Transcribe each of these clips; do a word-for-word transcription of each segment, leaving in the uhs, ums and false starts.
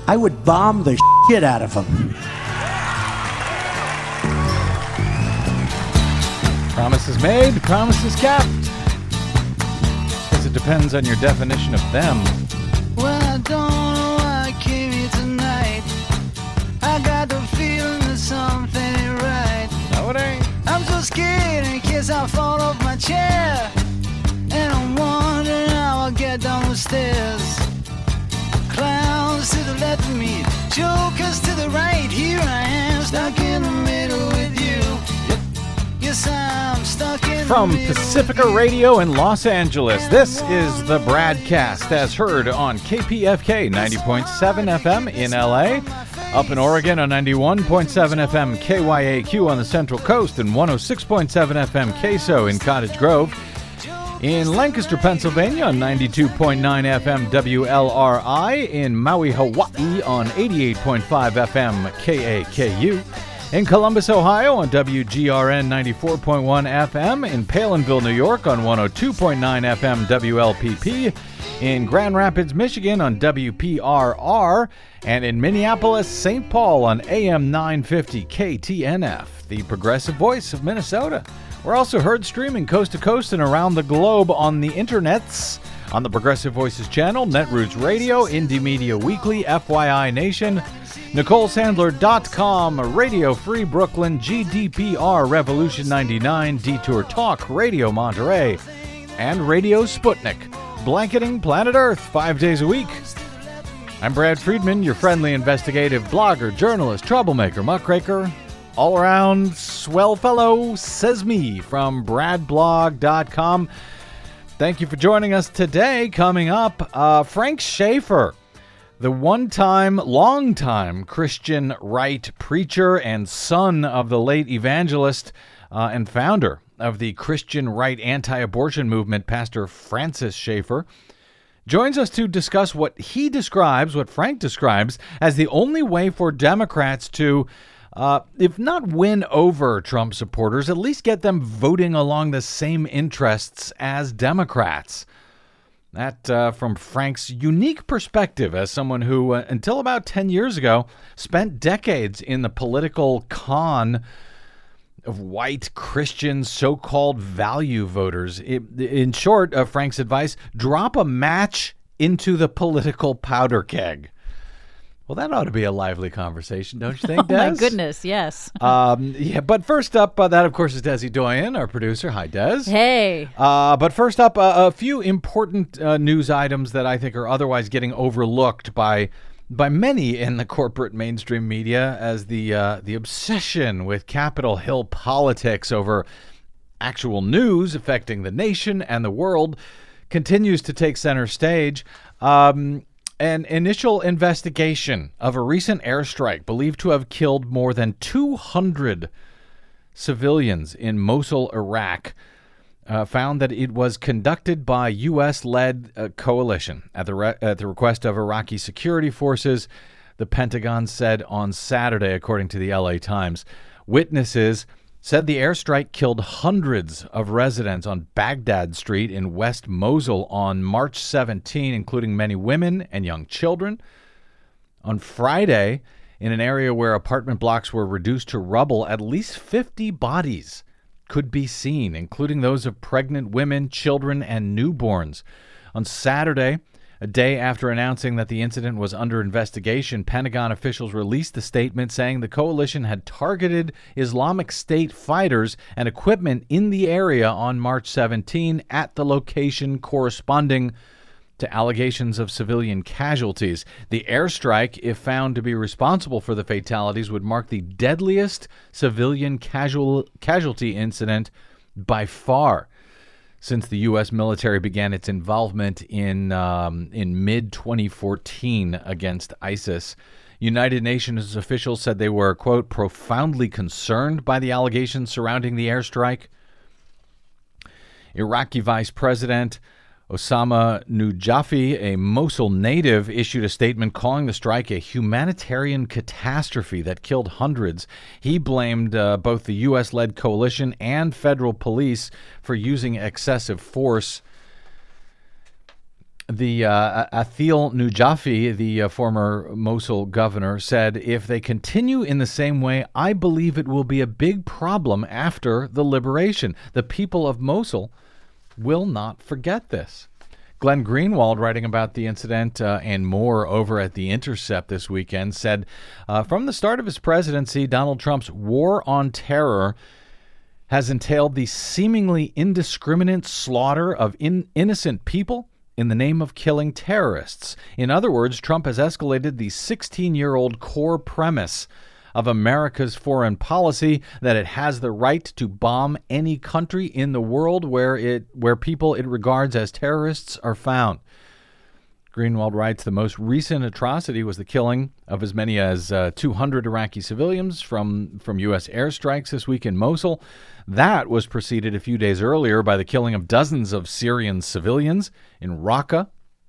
I would bomb the shit out of them. Promises made, promises kept. Guess it depends on your definition of them. Well, I don't know why I came here tonight. I got the feeling that something ain't right. No, it ain't. I'm so scared in case I fall off my chair. And I'm wondering how I'll get down the stairs. Clowns to the left of me, jokers to the right. Here I am, stuck in the middle with you. Yes, I'm stuck in From the middle Pacifica Radio in Los Angeles, this is the Bradcast, as heard on K P F K ninety point seven F M in L A, up in Oregon on ninety-one point seven F M K Y A Q on the Central Coast, and one oh six point seven F M K S O in Cottage Grove. In Lancaster, Pennsylvania on ninety-two point nine F M W L R I, in Maui, Hawaii on eighty-eight point five F M K A K U, in Columbus, Ohio on W G R N ninety-four point one F M, in Palinville, New York on one oh two point nine F M W L P P, in Grand Rapids, Michigan on W P R R, and in Minneapolis, Saint Paul on A M nine fifty K T N F, the progressive voice of Minnesota. We're also heard streaming coast to coast and around the globe on the internets, on the Progressive Voices channel, Netroots Radio, Indie Media Weekly, F Y I Nation, Nicole Sandler dot com, Radio Free Brooklyn, G D P R Revolution ninety-nine, Detour Talk, Radio Monterey, and Radio Sputnik, blanketing planet Earth five days a week. I'm Brad Friedman, your friendly investigative blogger, journalist, troublemaker, muckraker, all-around swell fellow, says me, from brad blog dot com. Thank you for joining us today. Coming up, uh, Frank Schaeffer, the one-time, long-time Christian right preacher and son of the late evangelist uh, and founder of the Christian right anti-abortion movement, Pastor Francis Schaeffer, joins us to discuss what he describes, what Frank describes, as the only way for Democrats to Uh, if not win over Trump supporters, at least get them voting along the same interests as Democrats. That uh, from Frank's unique perspective as someone who, uh, until about ten years ago, spent decades in the political con of white Christian so-called value voters. It, in short, uh, Frank's advice, drop a match into the political powder keg. Well, that ought to be a lively conversation, don't you think, Des? Oh, my goodness, yes. um, yeah, but first up, uh, that, of course, is Desi Doyen, our producer. Hi, Des. Hey. Uh, but first up, uh, a few important uh, news items that I think are otherwise getting overlooked by by many in the corporate mainstream media as the uh, the obsession with Capitol Hill politics over actual news affecting the nation and the world continues to take center stage. Um An initial investigation of a recent airstrike believed to have killed more than two hundred civilians in Mosul, Iraq, uh, found that it was conducted by U S-led uh, coalition at the, re- at the request of Iraqi security forces, the Pentagon said on Saturday, according to the L A Times. Witnesses said the airstrike killed hundreds of residents on Baghdad Street in West Mosul on March seventeenth, including many women and young children. On Friday, in an area where apartment blocks were reduced to rubble, at least fifty bodies could be seen, including those of pregnant women, children, and newborns. On Saturday, a day after announcing that the incident was under investigation, Pentagon officials released a statement saying the coalition had targeted Islamic State fighters and equipment in the area on March seventeenth at the location corresponding to allegations of civilian casualties. The airstrike, if found to be responsible for the fatalities, would mark the deadliest civilian casual, casualty incident by far since the U S military began its involvement in um, in mid twenty fourteen against ISIS. United Nations officials said they were, quote, profoundly concerned by the allegations surrounding the airstrike. Iraqi Vice President Osama Nujafi, a Mosul native, issued a statement calling the strike a humanitarian catastrophe that killed hundreds. He blamed uh, both the U S-led coalition and federal police for using excessive force. The uh, Athil Nujafi, the uh, former Mosul governor, said, if they continue in the same way, I believe it will be a big problem after the liberation. The people of Mosul will not forget this. Glenn Greenwald, writing about the incident uh, and more over at The Intercept this weekend, said, uh, from the start of his presidency, Donald Trump's war on terror has entailed the seemingly indiscriminate slaughter of in- innocent people in the name of killing terrorists. In other words, Trump has escalated the sixteen-year-old core premise of America's foreign policy that it has the right to bomb any country in the world where it where people it regards as terrorists are found. Greenwald writes, the most recent atrocity was the killing of as many as uh, two hundred Iraqi civilians from, from U S airstrikes this week in Mosul. That was preceded a few days earlier by the killing of dozens of Syrian civilians in Raqqa,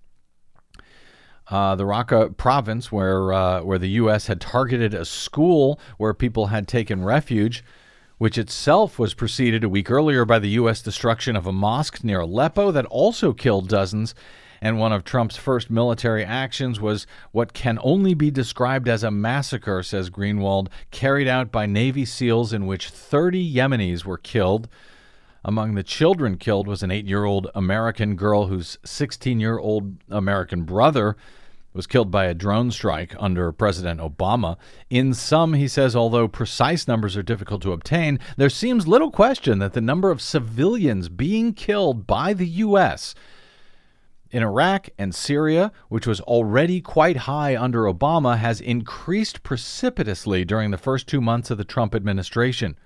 uh, the Raqqa province where uh, where the U S had targeted a school where people had taken refuge, which itself was preceded a week earlier by the U S destruction of a mosque near Aleppo that also killed dozens. And one of Trump's first military actions was what can only be described as a massacre, says Greenwald, carried out by Navy SEALs in which thirty Yemenis were killed. Among the children killed was an eight-year-old American girl whose sixteen-year-old American brother was killed by a drone strike under President Obama. In sum, he says, although precise numbers are difficult to obtain, there seems little question that the number of civilians being killed by the U S in Iraq and Syria, which was already quite high under Obama, has increased precipitously during the first two months of the Trump administration.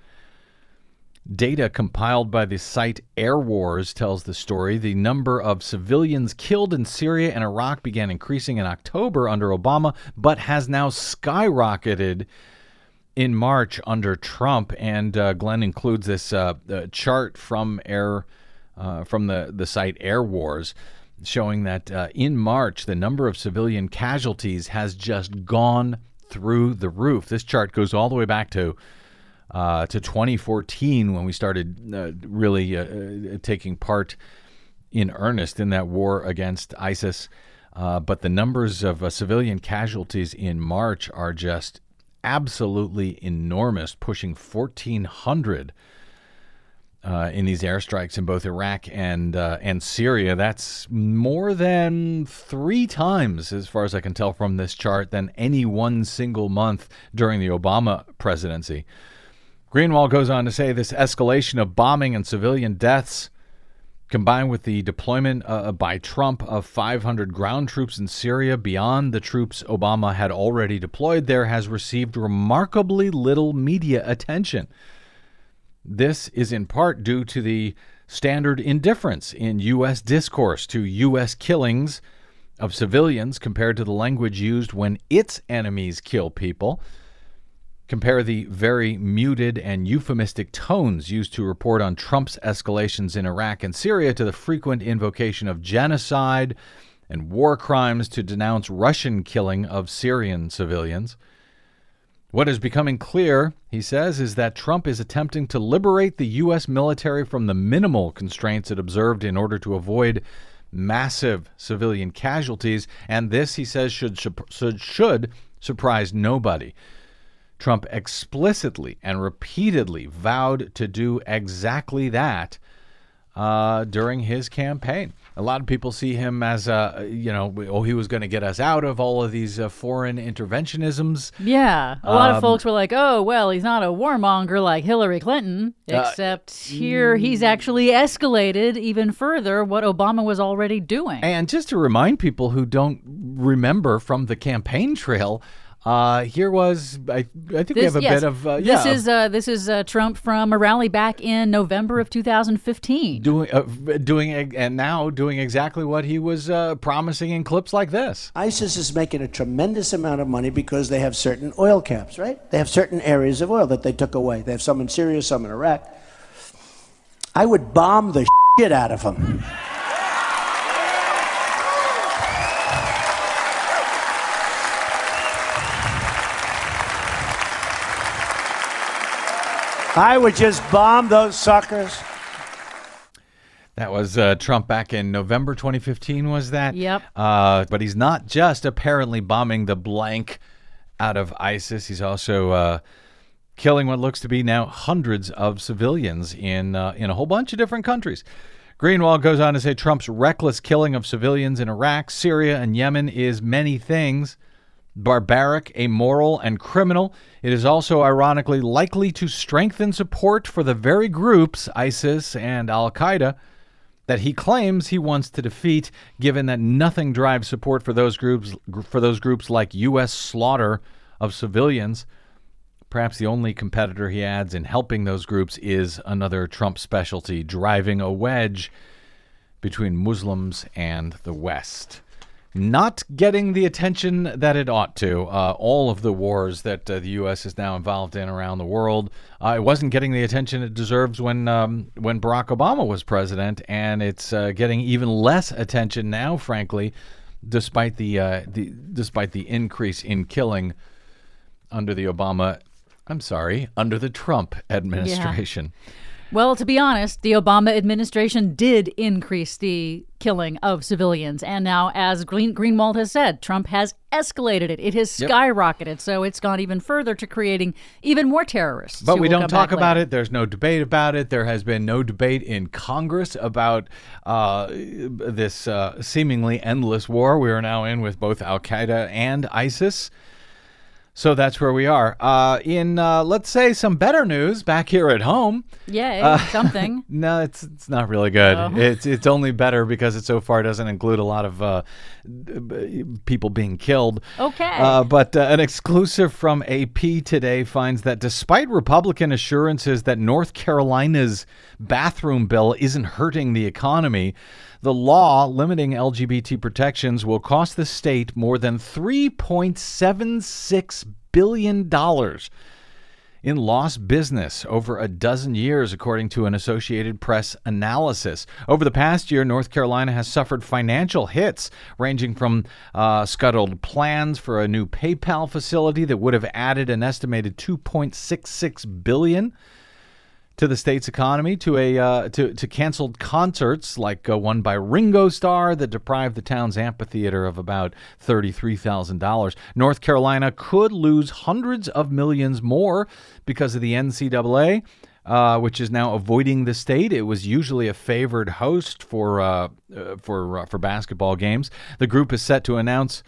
Data compiled by the site Air Wars tells the story. The number of civilians killed in Syria and Iraq began increasing in October under Obama, but has now skyrocketed in March under Trump. And uh, Glenn includes this uh, uh, chart from Air uh, from the, the site Air Wars, showing that uh, in March, the number of civilian casualties has just gone through the roof. This chart goes all the way back to uh, to twenty fourteen when we started uh, really uh, taking part in earnest in that war against ISIS. Uh, but the numbers of uh, civilian casualties in March are just absolutely enormous, pushing fourteen hundred. Uh, in these airstrikes in both Iraq and uh, and Syria. That's more than three times, as far as I can tell from this chart, than any one single month during the Obama presidency. Greenwald goes on to say this escalation of bombing and civilian deaths, combined with the deployment uh, by Trump of five hundred ground troops in Syria beyond the troops Obama had already deployed there, has received remarkably little media attention. This is in part due to the standard indifference in U S discourse to U S killings of civilians compared to the language used when its enemies kill people. Compare the very muted and euphemistic tones used to report on Trump's escalations in Iraq and Syria to the frequent invocation of genocide and war crimes to denounce Russian killing of Syrian civilians. What is becoming clear, he says, is that Trump is attempting to liberate the U S military from the minimal constraints it observed in order to avoid massive civilian casualties, and this, he says, should, should, should surprise nobody. Trump explicitly and repeatedly vowed to do exactly that uh, during his campaign. A lot of people see him as, uh, you know, oh, he was going to get us out of all of these uh, foreign interventionisms. Yeah. A lot um, of folks were like, oh, well, he's not a warmonger like Hillary Clinton, except uh, here he's actually escalated even further what Obama was already doing. And just to remind people who don't remember from the campaign trail, Uh, here was, I, I think this, we have a yes, bit of, uh, this yeah. is uh, this is uh, Trump from a rally back in November of two thousand fifteen. Doing, uh, doing, and now doing exactly what he was uh, promising in clips like this. ISIS is making a tremendous amount of money because they have certain oil caps, right? They have certain areas of oil that they took away. They have some in Syria, some in Iraq. I would bomb the shit out of them. I would just bomb those suckers. That was uh, Trump back in November twenty fifteen, was that? Yep. Uh, but he's not just apparently bombing the blank out of ISIS. He's also uh, killing what looks to be now hundreds of civilians in uh, in a whole bunch of different countries. Greenwald goes on to say Trump's reckless killing of civilians in Iraq, Syria, and Yemen is many things. Barbaric, immoral, and criminal. It is also ironically likely to strengthen support for the very groups, ISIS and Al-Qaeda, that he claims he wants to defeat, given that nothing drives support for those groups for those groups like U S slaughter of civilians. Perhaps the only competitor he adds in helping those groups is another Trump specialty, driving a wedge between Muslims and the West. Not getting the attention that it ought to. Uh, all of the wars that uh, the U S is now involved in around the world, uh, it wasn't getting the attention it deserves when um, when Barack Obama was president, and it's uh, getting even less attention now, frankly, despite the uh, the despite the increase in killing under the Obama. I'm sorry, under the Trump administration. Yeah. Well, to be honest, the Obama administration did increase the killing of civilians. And now, as Green, Greenwald has said, Trump has escalated it. It has skyrocketed. Yep. So it's gone even further to creating even more terrorists. But we don't talk about it. There's no debate about it. There has been no debate in Congress about uh, this uh, seemingly endless war we are now in with both Al-Qaeda and ISIS. So that's where we are. Uh, in, uh, let's say, some better news back here at home. Yay, uh, something. No, it's it's not really good. Oh. It's it's only better because it so far doesn't include a lot of uh, people being killed. Okay. Uh, but uh, an exclusive from A P today finds that despite Republican assurances that North Carolina's bathroom bill isn't hurting the economy, the law limiting L G B T protections will cost the state more than three point seven six billion dollars in lost business over a dozen years, according to an Associated Press analysis. Over the past year, North Carolina has suffered financial hits ranging from uh, scuttled plans for a new PayPal facility that would have added an estimated two point six six billion dollars to the state's economy, to a uh, to to canceled concerts like uh, one by Ringo Starr that deprived the town's amphitheater of about thirty-three thousand dollars. North Carolina could lose hundreds of millions more because of the N C double A, uh, which is now avoiding the state. It was usually a favored host for uh, uh, for uh, for basketball games. The group is set to announce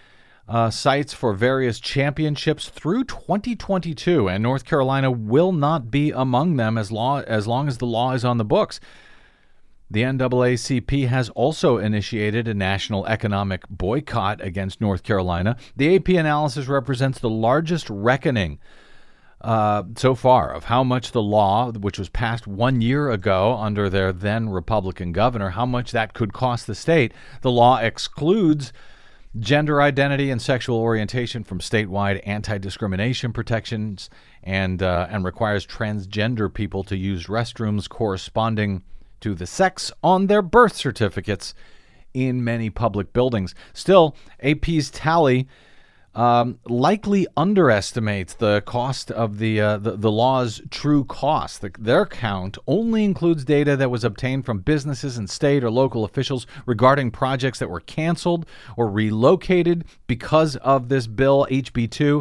Uh, sites for various championships through twenty twenty-two, and North Carolina will not be among them as, law, as long as the law is on the books. The N double A C P has also initiated a national economic boycott against North Carolina. The A P analysis represents the largest reckoning uh, so far of how much the law, which was passed one year ago under their then Republican governor, how much that could cost the state. The law excludes gender identity and sexual orientation from statewide anti-discrimination protections, and uh, and requires transgender people to use restrooms corresponding to the sex on their birth certificates in many public buildings. Still, A P's tally um, likely underestimates the cost of the uh, the, the law's true cost. The, their count only includes data that was obtained from businesses and state or local officials regarding projects that were canceled or relocated because of this bill, H B two.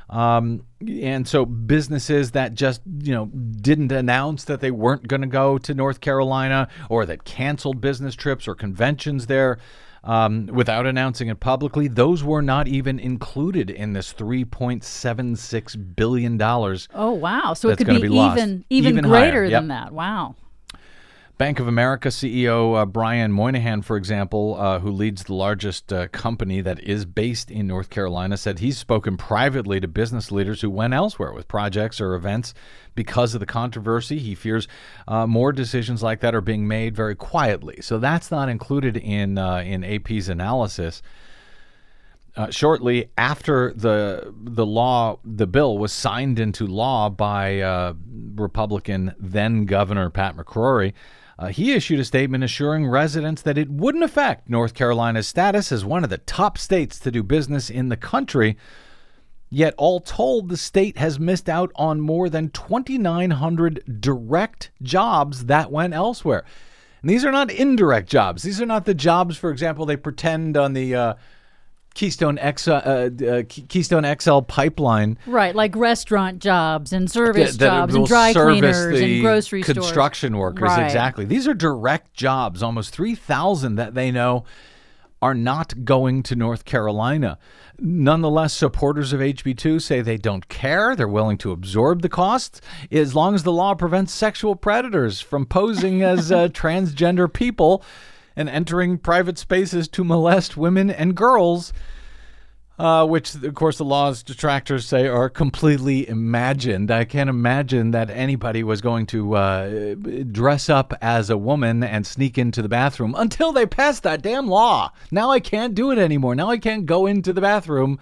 Um, and so businesses that just, you know, didn't announce that they weren't going to go to North Carolina, or that canceled business trips or conventions there Um, without announcing it publicly, those were not even included in this three point seven six billion dollars. Oh, wow. So it could be, be even, even even greater higher. than Yep. that. Wow. Bank of America C E O uh, Brian Moynihan, for example, uh, who leads the largest uh, company that is based in North Carolina, said he's spoken privately to business leaders who went elsewhere with projects or events because of the controversy. He fears uh, more decisions like that are being made very quietly. So that's not included in uh, in A P's analysis. Uh, shortly after the the law, the bill was signed into law by uh, Republican then Governor Pat McCrory, Uh, he issued a statement assuring residents that it wouldn't affect North Carolina's status as one of the top states to do business in the country. Yet, all told, the state has missed out on more than twenty-nine hundred direct jobs that went elsewhere. And these are not indirect jobs. These are not the jobs, for example, they pretend on the uh, Keystone X, uh, uh, Keystone X L pipeline. Right, like restaurant jobs and service that, that jobs and dry cleaners and grocery stores. Construction workers, right. exactly. These are direct jobs, almost three thousand that they know are not going to North Carolina. Nonetheless, supporters of H B two say they don't care. They're willing to absorb the costs as long as the law prevents sexual predators from posing as uh, transgender people and entering private spaces to molest women and girls, uh, which, of course, the law's detractors say are completely imagined. I can't imagine that anybody was going to uh, dress up as a woman and sneak into the bathroom until they passed that damn law. Now I can't do it anymore. Now I can't go into the bathroom.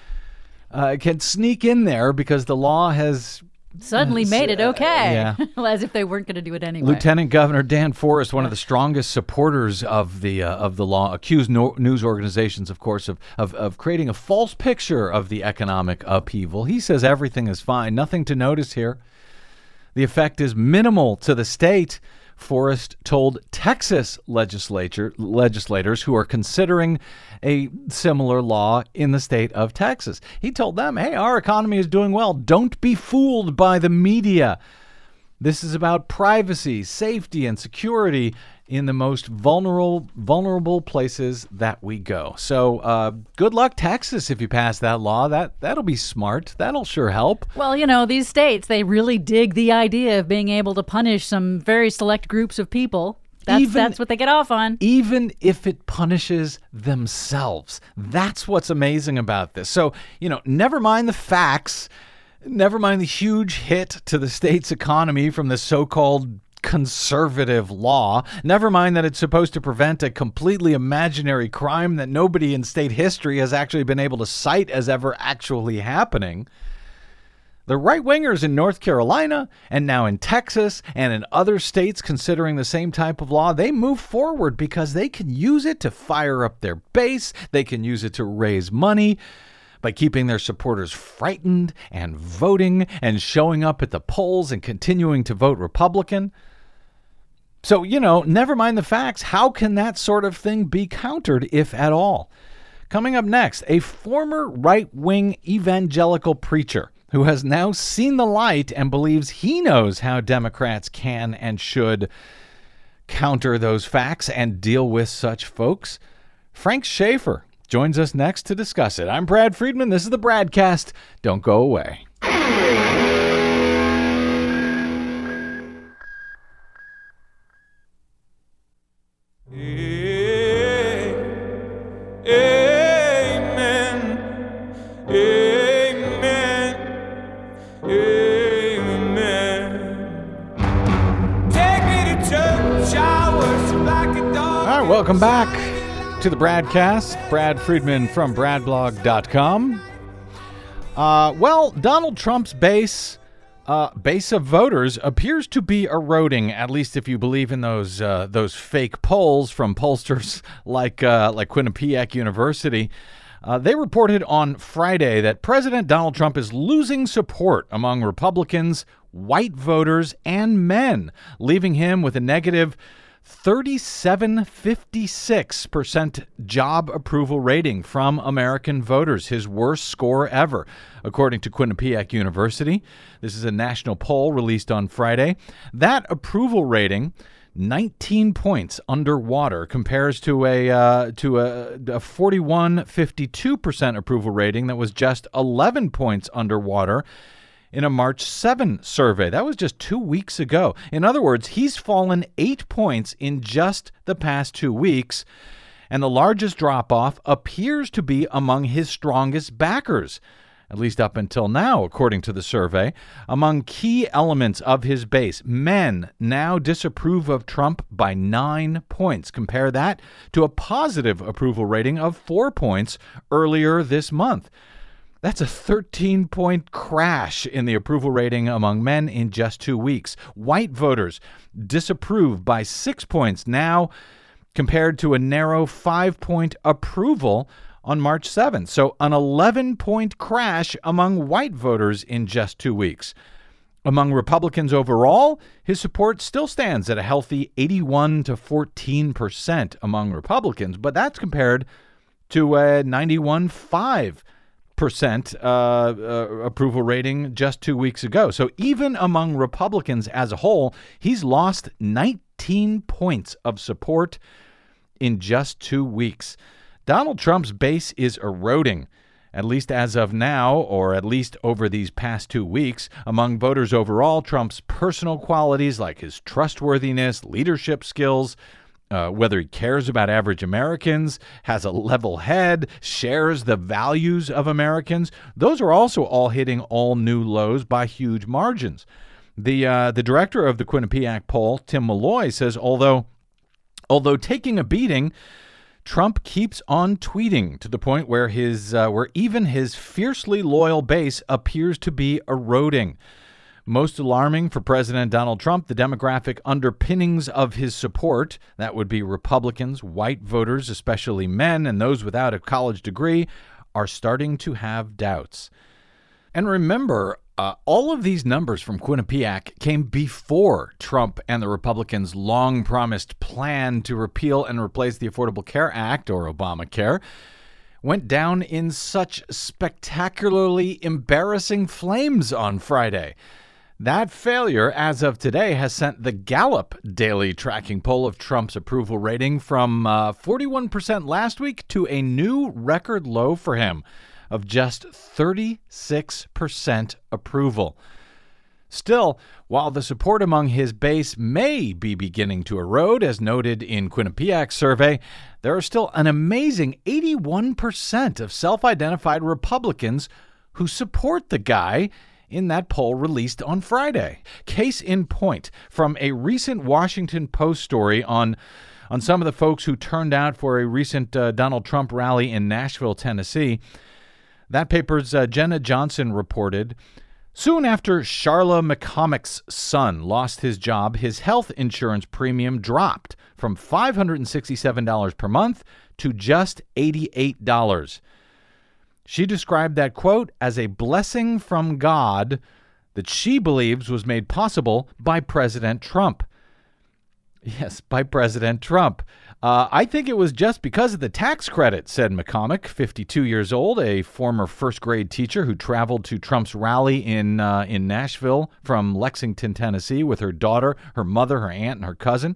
Uh, I can't sneak in there because the law has suddenly made it okay. Yeah. As if they weren't going to do it anyway. Lieutenant Governor Dan Forest, one of the strongest supporters of the uh, of the law, accused no- news organizations, of course, of, of of creating a false picture of the economic upheaval. He says everything is fine, nothing to notice here. The effect is minimal to the state. Forest told Texas legislature legislators who are considering a similar law in the state of Texas. He told them, hey, our economy is doing well. Don't be fooled by the media. This is about privacy, safety, and security in the most vulnerable vulnerable places that we go. So uh, good luck, Texas, if you pass that law. That, that'll be smart. That'll sure help. Well, you know, these states, they really dig the idea of being able to punish some very select groups of people. That's, even, that's what they get off on. Even if it punishes themselves. That's what's amazing about this. So, you know, never mind the facts. Never mind the huge hit to the state's economy from the so-called conservative law. Never mind that it's supposed to prevent a completely imaginary crime that nobody in state history has actually been able to cite as ever actually happening. The right-wingers in North Carolina and now in Texas and in other states considering the same type of law, they move forward because they can use it to fire up their base. They can use it to raise money by keeping their supporters frightened and voting and showing up at the polls and continuing to vote Republican. So, you know, never mind the facts. How can that sort of thing be countered, if at all? Coming up next, a former right-wing evangelical preacher who has now seen the light and believes he knows how Democrats can and should counter those facts and deal with such folks. Frank Schaeffer joins us next to discuss it. I'm Brad Friedman. This is the Bradcast. Don't go away. Welcome back to the Bradcast. Brad Friedman from brad blog dot com. Uh, well, Donald Trump's base uh, base of voters appears to be eroding, at least if you believe in those uh, those fake polls from pollsters like uh, like Quinnipiac University. Uh, they reported on Friday that President Donald Trump is losing support among Republicans, white voters, and men, leaving him with a negative thirty-seven point five six percent job approval rating from American voters, his worst score ever, according to Quinnipiac University. This is a national poll released on Friday. That approval rating, nineteen points underwater, compares to a uh, to a, a forty-one point five two percent approval rating that was just eleven points underwater in a March seventh survey. That was just two weeks ago. In other words, he's fallen eight points in just the past two weeks, and the largest drop-off appears to be among his strongest backers, at least up until now, according to the survey. Among key elements of his base, men now disapprove of Trump by nine points. Compare that to a positive approval rating of four points earlier this month. That's a thirteen-point crash in the approval rating among men in just two weeks. White voters disapprove by six points now, compared to a narrow five-point approval on March seventh. So an eleven-point crash among white voters in just two weeks. Among Republicans overall, his support still stands at a healthy eighty-one to fourteen percent among Republicans, but that's compared to a ninety-one point five percent uh, uh, approval rating just two weeks ago. So even among Republicans as a whole, he's lost nineteen points of support in just two weeks. Donald Trump's base is eroding, at least as of now, or at least over these past two weeks. Among voters overall, Trump's personal qualities like his trustworthiness, leadership skills, uh, whether he cares about average Americans, has a level head, shares the values of Americans, those are also all hitting all new lows by huge margins. The uh, the director of the Quinnipiac poll, Tim Malloy, says although although taking a beating, Trump keeps on tweeting to the point where his uh, where even his fiercely loyal base appears to be eroding. Most alarming for President Donald Trump, the demographic underpinnings of his support, that would be Republicans, white voters, especially men, and those without a college degree, are starting to have doubts. And remember, Uh, all of these numbers from Quinnipiac came before Trump and the Republicans' long-promised plan to repeal and replace the Affordable Care Act, or Obamacare, went down in such spectacularly embarrassing flames on Friday. That failure, as of today, has sent the Gallup daily tracking poll of Trump's approval rating from uh, forty-one percent last week to a new record low for him of just thirty-six percent approval. Still, while the support among his base may be beginning to erode, as noted in Quinnipiac's survey, there are still an amazing eighty-one percent of self-identified Republicans who support the guy in that poll released on Friday. Case in point, from a recent Washington Post story on on some of the folks who turned out for a recent uh, Donald Trump rally in Nashville, Tennessee. That paper's uh, Jenna Johnson reported, soon after Charla McCormick's son lost his job, his health insurance premium dropped from five hundred sixty-seven dollars per month to just eighty-eight dollars. She described that, quote, as a blessing from God that she believes was made possible by President Trump. Yes, by President Trump. Uh, I think it was just because of the tax credit, said McCormick, fifty-two years old, a former first-grade teacher who traveled to Trump's rally in uh, in Nashville from Lexington, Tennessee, with her daughter, her mother, her aunt, and her cousin.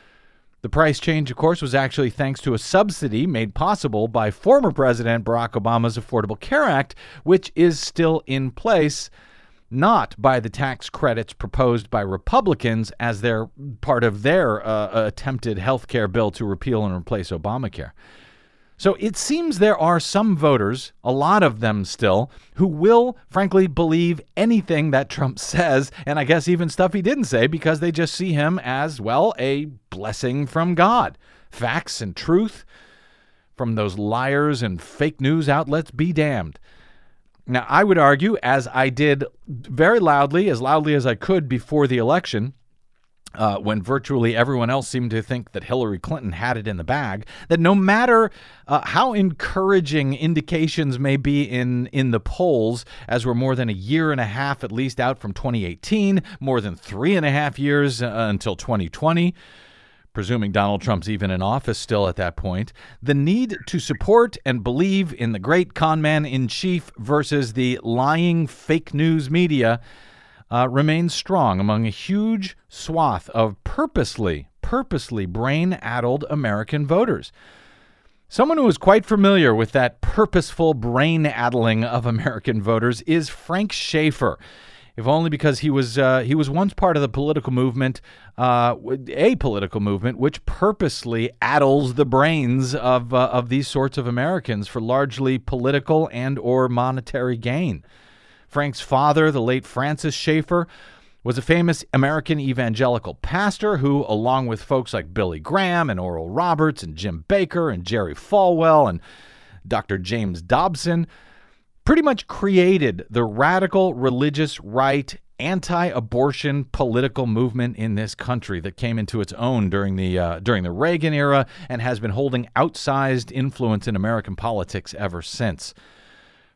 The price change, of course, was actually thanks to a subsidy made possible by former President Barack Obama's Affordable Care Act, which is still in place, not by the tax credits proposed by Republicans as they're part of their uh, attempted health care bill to repeal and replace Obamacare. So it seems there are some voters, a lot of them still, who will, frankly, believe anything that Trump says, and I guess even stuff he didn't say, because they just see him as, well, a blessing from God. Facts and truth from those liars and fake news outlets be damned. Now, I would argue, as I did very loudly, as loudly as I could before the election, uh, when virtually everyone else seemed to think that Hillary Clinton had it in the bag, that no matter uh, how encouraging indications may be in, in the polls, as we're more than a year and a half at least out from twenty eighteen, more than three and a half years uh, until twenty twenty, presuming Donald Trump's even in office still at that point, the need to support and believe in the great conman in chief versus the lying fake news media uh, remains strong among a huge swath of purposely, purposely brain-addled American voters. Someone who is quite familiar with that purposeful brain-addling of American voters is Frank Schaeffer. If only because he was uh, he was once part of the political movement, uh, a political movement which purposely addles the brains of uh, of these sorts of Americans for largely political and or monetary gain. Frank's father, the late Francis Schaeffer, was a famous American evangelical pastor who, along with folks like Billy Graham and Oral Roberts and Jim Baker and Jerry Falwell and Doctor James Dobson, pretty much created the radical religious right, anti-abortion political movement in this country that came into its own during the uh, during the Reagan era and has been holding outsized influence in American politics ever since.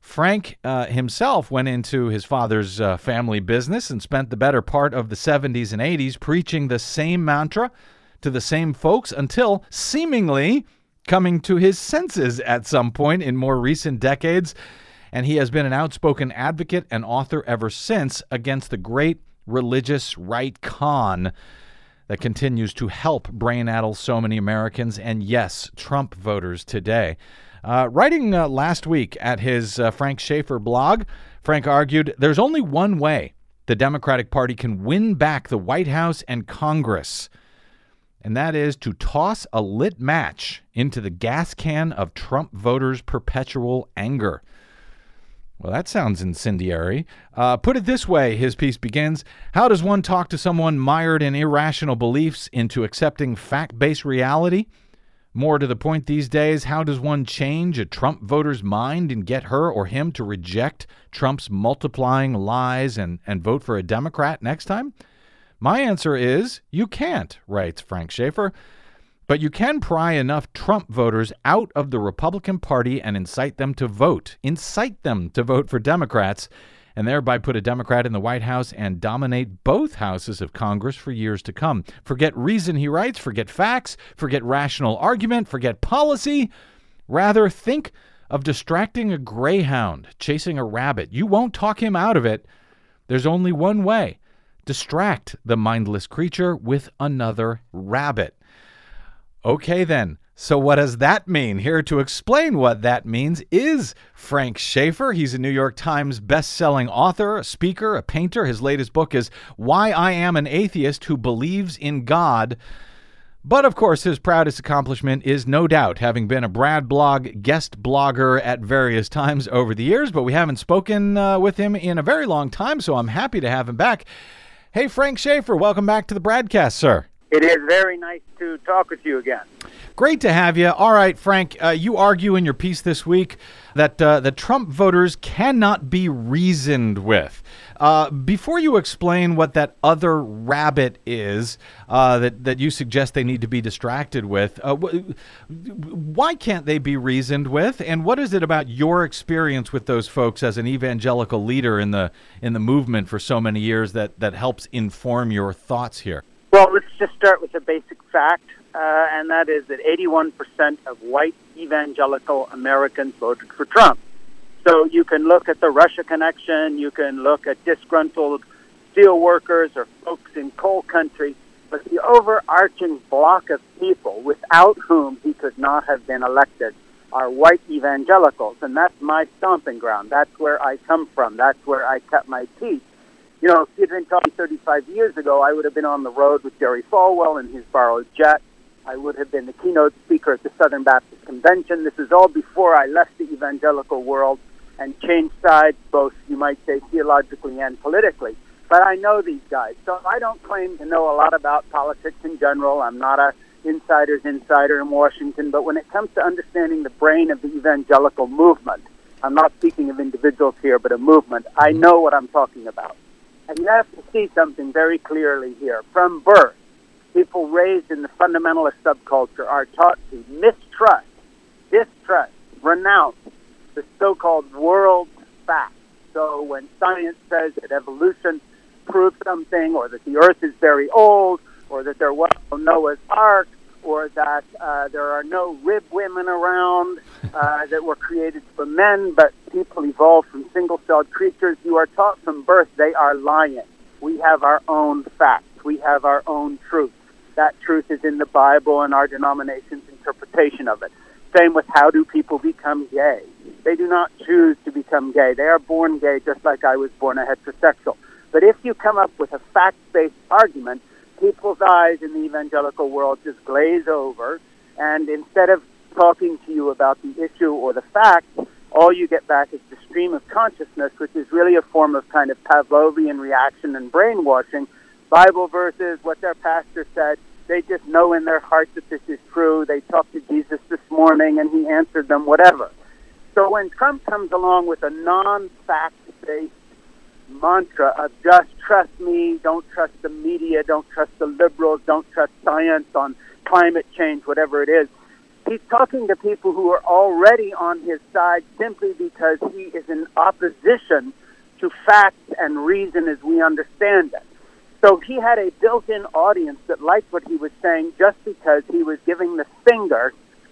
Frank uh, himself went into his father's uh, family business and spent the better part of the seventies and eighties preaching the same mantra to the same folks until seemingly coming to his senses at some point in more recent decades. And he has been an outspoken advocate and author ever since against the great religious right con that continues to help brain-addle so many Americans and, yes, Trump voters today. Uh, writing uh, last week at his uh, Frank Schaeffer blog, Frank argued there's only one way the Democratic Party can win back the White House and Congress, and that is to toss a lit match into the gas can of Trump voters' perpetual anger. Well, that sounds incendiary. Uh, put it this way, his piece begins, how does one talk to someone mired in irrational beliefs into accepting fact-based reality? More to the point these days, how does one change a Trump voter's mind and get her or him to reject Trump's multiplying lies and, and vote for a Democrat next time? My answer is, you can't, writes Frank Schaeffer. But you can pry enough Trump voters out of the Republican Party and incite them to vote. Incite them to vote for Democrats and thereby put a Democrat in the White House and dominate both houses of Congress for years to come. Forget reason, he writes. Forget facts. Forget rational argument. Forget policy. Rather, think of distracting a greyhound chasing a rabbit. You won't talk him out of it. There's only one way. Distract the mindless creature with another rabbit. Okay, then. So what does that mean? Here to explain what that means is Frank Schaeffer. He's a New York Times best-selling author, a speaker, a painter. His latest book is Why I Am an Atheist Who Believes in God. But, of course, his proudest accomplishment is no doubt having been a Brad Blog guest blogger at various times over the years. But we haven't spoken uh, with him in a very long time, so I'm happy to have him back. Hey, Frank Schaeffer, welcome back to the Bradcast, sir. It is very nice to talk with you again. Great to have you. All right, Frank, uh, you argue in your piece this week that uh, the Trump voters cannot be reasoned with. Uh, before you explain what that other rabbit is uh, that, that you suggest they need to be distracted with, uh, wh- why can't they be reasoned with? And what is it about your experience with those folks as an evangelical leader in the in the movement for so many years that, that helps inform your thoughts here? Well, let's just start with a basic fact, uh, and that is that eighty-one percent of white evangelical Americans voted for Trump. So you can look at the Russia connection, you can look at disgruntled steel workers or folks in coal country, but the overarching block of people without whom he could not have been elected are white evangelicals, and that's my stomping ground. That's where I come from. That's where I cut my teeth. You know, if you'd been talking thirty-five years ago, I would have been on the road with Jerry Falwell in his borrowed jet. I would have been the keynote speaker at the Southern Baptist Convention. This is all before I left the evangelical world and changed sides, both, you might say, theologically and politically. But I know these guys, so I don't claim to know a lot about politics in general. I'm not a insider's insider in Washington, but when it comes to understanding the brain of the evangelical movement, I'm not speaking of individuals here, but a movement, I know what I'm talking about. And you have to see something very clearly here. From birth, people raised in the fundamentalist subculture are taught to mistrust, distrust, renounce the so-called world facts. So when science says that evolution proves something, or that the earth is very old, or that there was no Noah's Ark, or that uh, there are no rib women around uh, that were created for men, but people evolved from single-celled creatures. You are taught from birth they are lying. We have our own facts. We have our own truth. That truth is in the Bible and our denomination's interpretation of it. Same with how do people become gay. They do not choose to become gay. They are born gay just like I was born a heterosexual. But if you come up with a fact-based argument, people's eyes in the evangelical world just glaze over, and instead of talking to you about the issue or the facts, all you get back is the stream of consciousness, which is really a form of kind of Pavlovian reaction and brainwashing. Bible verses, what their pastor said, they just know in their heart that this is true. They talked to Jesus this morning, and he answered them, whatever. So when Trump comes along with a non-fact-based mantra of just trust me, don't trust the media, don't trust the liberals, don't trust science on climate change, whatever it is, He's talking to people who are already on his side simply because he is in opposition to facts and reason as we understand it. So he had a built-in audience that liked what he was saying just because he was giving the finger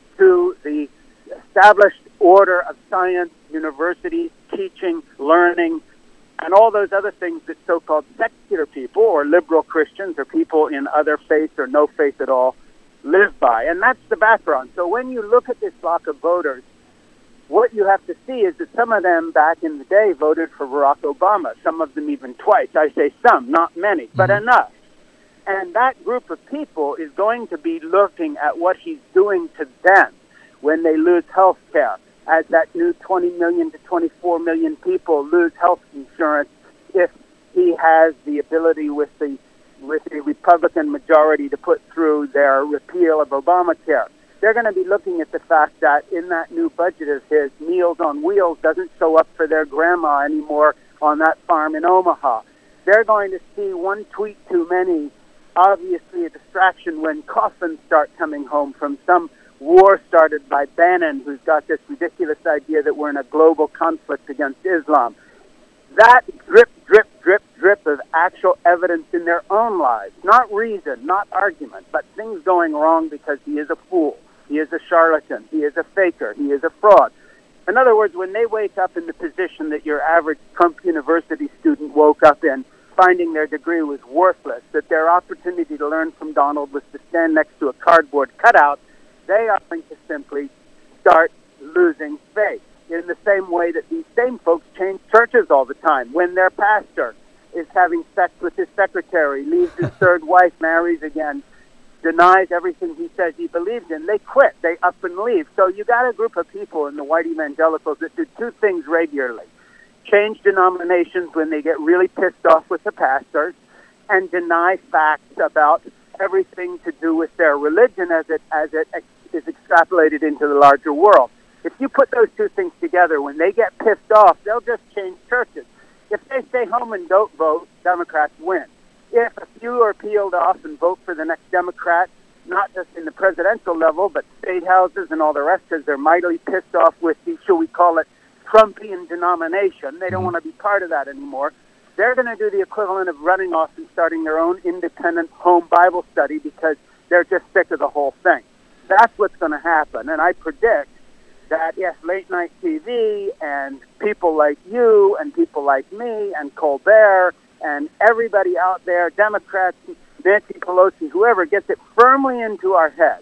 to the established order of science, universities, teaching, learning, and all those other things that so-called secular people or liberal Christians or people in other faiths or no faith at all live by. And that's the background. So when you look at this block of voters, what you have to see is that some of them back in the day voted for Barack Obama, some of them even twice. I say some, not many, but mm-hmm. enough. And that group of people is going to be looking at what he's doing to them when they lose health care, as that new twenty million to twenty-four million people lose health insurance if he has the ability with the with the Republican majority to put through their repeal of Obamacare. They're going to be looking at the fact that in that new budget of his, Meals on Wheels doesn't show up for their grandma anymore on that farm in Omaha. They're going to see one tweet too many, obviously a distraction when coffins start coming home from some war started by Bannon, who's got this ridiculous idea that we're in a global conflict against Islam. That drip, drip, drip, drip of actual evidence in their own lives, not reason, not argument, but things going wrong because he is a fool, he is a charlatan, he is a faker, he is a fraud. In other words, when they wake up in the position that your average Trump University student woke up in, finding their degree was worthless, that their opportunity to learn from Donald was to stand next to a cardboard cutout, they are going to simply start losing faith in the same way that these same folks change churches all the time. When their pastor is having sex with his secretary, leaves his third wife, marries again, denies everything he says he believes in, they quit. They up and leave. So you got a group of people in the white evangelicals that do two things regularly. Change denominations when they get really pissed off with the pastors and deny facts about everything to do with their religion as it as it ex- is extrapolated into the larger world. If you put those two things together, when they get pissed off, they'll just change churches. If they stay home and don't vote, Democrats win. If a few are peeled off and vote for the next Democrat, not just in the presidential level, but state houses and all the rest, because they're mightily pissed off with the, shall we call it, Trumpian denomination. They don't want to be part of that anymore. They're going to do the equivalent of running off and starting their own independent home Bible study because they're just sick of the whole thing. That's what's going to happen. And I predict that, yes, late-night T V and people like you and people like me and Colbert and everybody out there, Democrats, Nancy Pelosi, whoever, gets it firmly into our heads.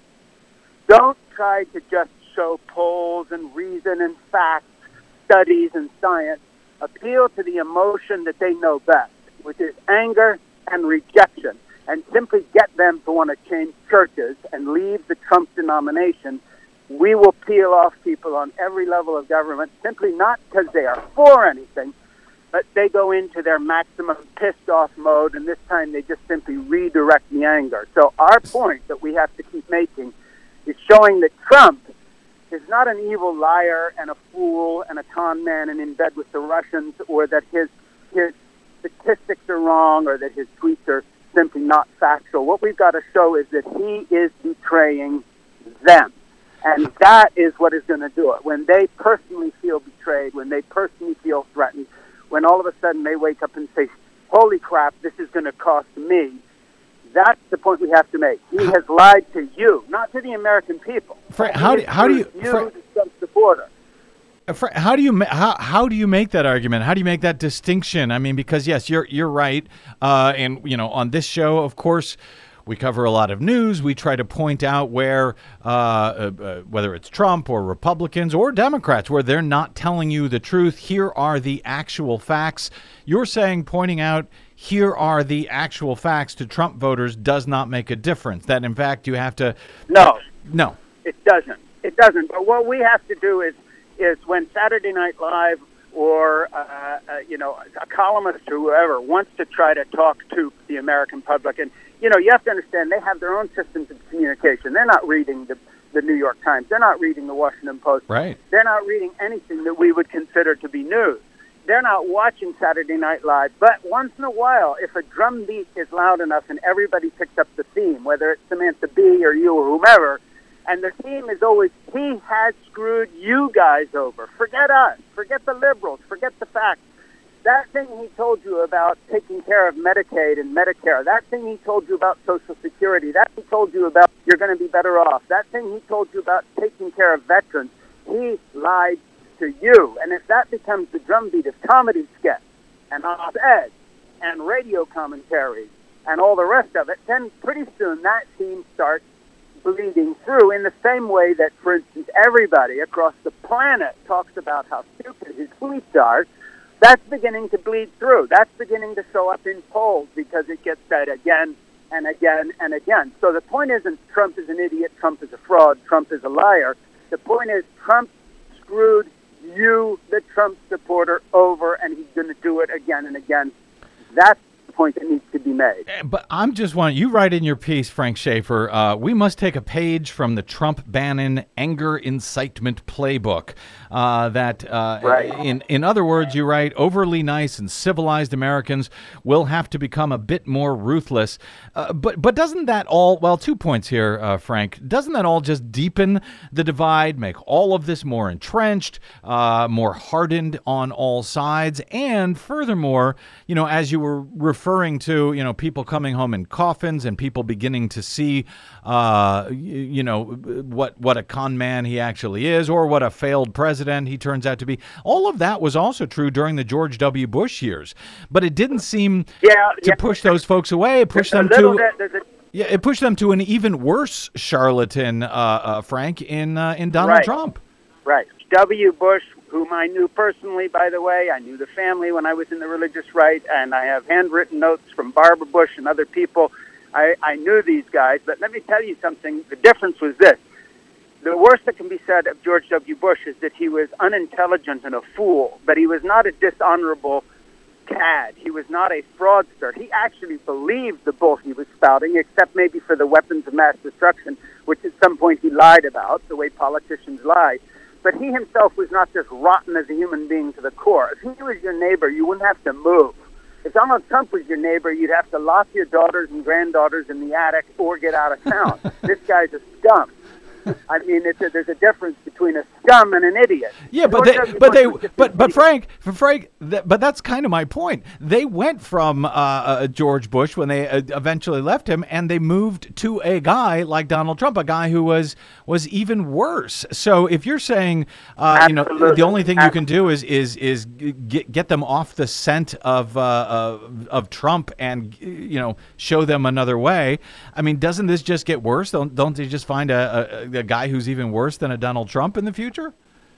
Don't try to just show polls and reason and facts, studies and science. Appeal to the emotion that they know best, which is anger and rejection, and simply get them to want to change churches and leave the Trump denomination. We will peel off people on every level of government, simply not because they are for anything, but they go into their maximum pissed off mode, and this time they just simply redirect the anger. So our point that we have to keep making is showing that Trump is not an evil liar and a fool and a con man and in bed with the Russians, or that his his statistics are wrong, or that his tweets are simply not factual. What we've got to show is that he is betraying them. And that is what is going to do it. When they personally feel betrayed, when they personally feel threatened, when all of a sudden they wake up and say, holy crap, this is going to cost me, that's the point we have to make. He has lied to you, not to the American people. Frank, how do how do you you Frank, against the border? Frank, how do you how how do you make that argument? How do you make that distinction? I mean, because yes, you're you're right, uh, and you know, on this show, of course, we cover a lot of news. We try to point out where, uh, uh, whether it's Trump or Republicans or Democrats, where they're not telling you the truth. Here are the actual facts. You're saying pointing out here are the actual facts to Trump voters does not make a difference. That, in fact, you have to... No. No. It doesn't. It doesn't. But what we have to do is, is when Saturday Night Live or, uh, uh, you know, a columnist or whoever wants to try to talk to the American public, and you know, you have to understand they have their own systems of communication. They're not reading the, the New York Times. They're not reading the Washington Post. Right. They're not reading anything that we would consider to be news. They're not watching Saturday Night Live. But once in a while, if a drum beat is loud enough and everybody picks up the theme, whether it's Samantha Bee or you or whomever, And the theme is always, he has screwed you guys over. Forget us. Forget the liberals. Forget the facts. That thing he told you about taking care of Medicaid and Medicare, that thing he told you about Social Security, that he told you about you're going to be better off, that thing he told you about taking care of veterans, he lied to you. And if that becomes the drumbeat of comedy sketch and op-ed and radio commentary and all the rest of it, then pretty soon that theme starts bleeding through in the same way that, for instance, everybody across the planet talks about how stupid his tweets are. That's beginning to bleed through. That's beginning to show up in polls because it gets said again and again and again. So the point isn't Trump is an idiot, Trump is a fraud, Trump is a liar. The point is Trump screwed you, the Trump supporter, over, and he's going to do it again and again. That's the point that needs to be made. But I'm just wondering, you write in your piece, Frank Schaeffer, uh, we must take a page from the Trump-Bannon anger incitement playbook. Uh, that, uh, right. in, in other words, you write, overly nice and civilized Americans will have to become a bit more ruthless. Uh, but but doesn't that all, well, two points here, uh, Frank, doesn't that all just deepen the divide, make all of this more entrenched, uh, more hardened on all sides? And furthermore, you know, as you were referring to, you know, people coming home in coffins and people beginning to see, uh, you, you know, what, what a con man he actually is, or what a failed president he turns out to be. All of that was also true during the George W. Bush years, but it didn't seem yeah, to yeah. push those folks away. It pushed There's them to bit, a... yeah, it pushed them to an even worse charlatan, uh, uh, Frank, in uh, in Donald right. Trump. Right. W. Bush, whom I knew personally, by the way, I knew the family when I was in the religious right, and I have handwritten notes from Barbara Bush and other people. I, I knew these guys, but let me tell you something. The difference was this. The worst that can be said of George W. Bush is that he was unintelligent and a fool, but he was not a dishonorable cad. He was not a fraudster. He actually believed the bull he was spouting, except maybe for the weapons of mass destruction, which at some point he lied about, the way politicians lie. But he himself was not just rotten as a human being to the core. If he was your neighbor, you wouldn't have to move. If Donald Trump was your neighbor, you'd have to lock your daughters and granddaughters in the attic or get out of town. This guy's a scum. I mean, it's a, there's a difference between a scum and an idiot. Yeah, but they, but they, but but Frank, Frank, th- but that's kind of my point. They went from uh, uh, George Bush when they uh, eventually left him, and they moved to a guy like Donald Trump, a guy who was was even worse. So if you're saying, uh, you know, the only thing you can do is is is get get them off the scent of uh, of, of Trump and you know show them another way. I mean, doesn't this just get worse? Don't don't they just find a, a a guy who's even worse than a Donald Trump in the future?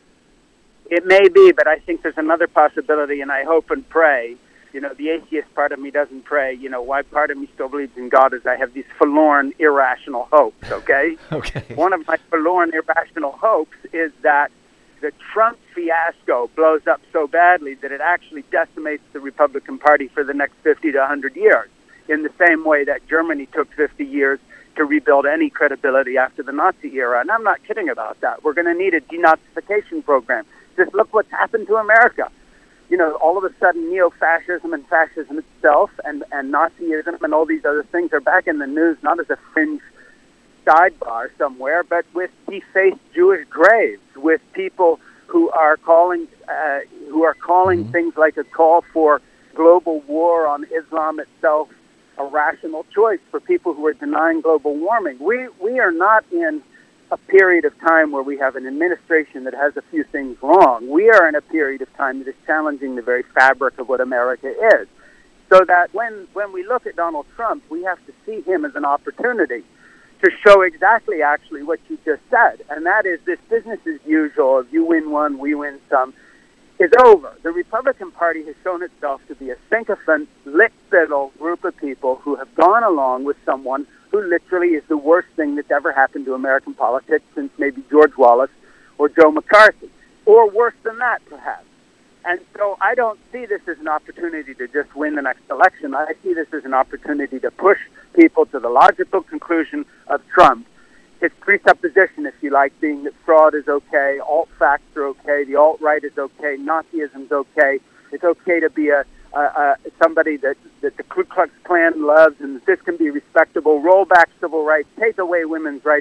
It may be, but I think there's another possibility, and I hope and pray. You know, the atheist part of me doesn't pray. You know, why part of me still believes in God is I have these forlorn, irrational hopes, okay? Okay. One of my forlorn, irrational hopes is that the Trump fiasco blows up so badly that it actually decimates the Republican Party for the next fifty to one hundred years, in the same way that Germany took fifty years to rebuild any credibility after the Nazi era. And I'm not kidding about that. We're going to need a denazification program. Just look what's happened to America. You know, all of a sudden neo-fascism and fascism itself and, and Nazism and all these other things are back in the news, not as a fringe sidebar somewhere, but with defaced Jewish graves, with people who are calling, uh, who are calling mm-hmm. things like a call for global war on Islam itself a rational choice for people who are denying global warming. We we are not in a period of time where we have an administration that has a few things wrong. We are in a period of time that is challenging the very fabric of what America is. So that when, when we look at Donald Trump, we have to see him as an opportunity to show exactly actually what you just said. And that is this business as usual of you win one, we win some, is over. The Republican Party has shown itself to be a sycophant, lick-spittle group of people who have gone along with someone who literally is the worst thing that's ever happened to American politics since maybe George Wallace or Joe McCarthy, or worse than that, perhaps. And so I don't see this as an opportunity to just win the next election. I see this as an opportunity to push people to the logical conclusion of Trump. His presupposition, if you like, being that fraud is okay, alt-facts are okay, the alt-right is okay, Nazism's okay. It's okay to be a, a, a somebody that, that the Ku Klux Klan loves, and that this can be respectable. Roll back civil rights, take away women's rights.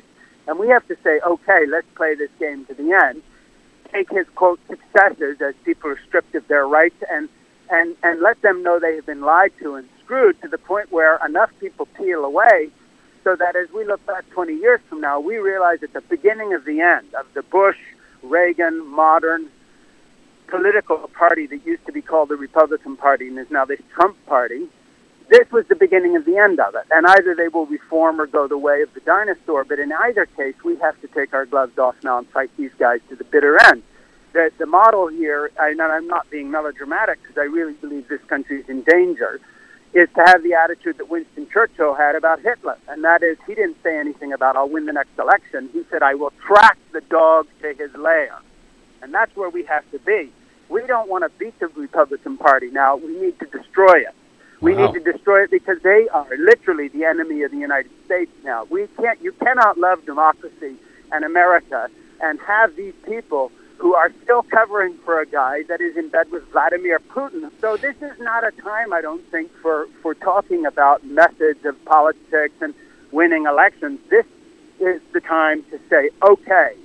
And we have to say, okay, let's play this game to the end. Take his, quote, successes as people are stripped of their rights and, and, and let them know they have been lied to and screwed to the point where enough people peel away so that as we look back twenty years from now, we realize at the beginning of the end of the Bush, Reagan, modern political party that used to be called the Republican Party and is now this Trump Party, this was the beginning of the end of it. And either they will reform or go the way of the dinosaur. But in either case, we have to take our gloves off now and fight these guys to the bitter end. The, the model here, and I'm not being melodramatic because I really believe this country is in danger, is to have the attitude that Winston Churchill had about Hitler. And that is, he didn't say anything about, I'll win the next election. He said, I will track the dog to his lair. And that's where we have to be. We don't want to beat the Republican Party now. We need to destroy it. We Wow. need to destroy it because they are literally the enemy of the United States now. We can't, you cannot love democracy and America and have these people who are still covering for a guy that is in bed with Vladimir Putin. So this is not a time, I don't think, for, for talking about methods of politics and winning elections. This is the time to say, okay,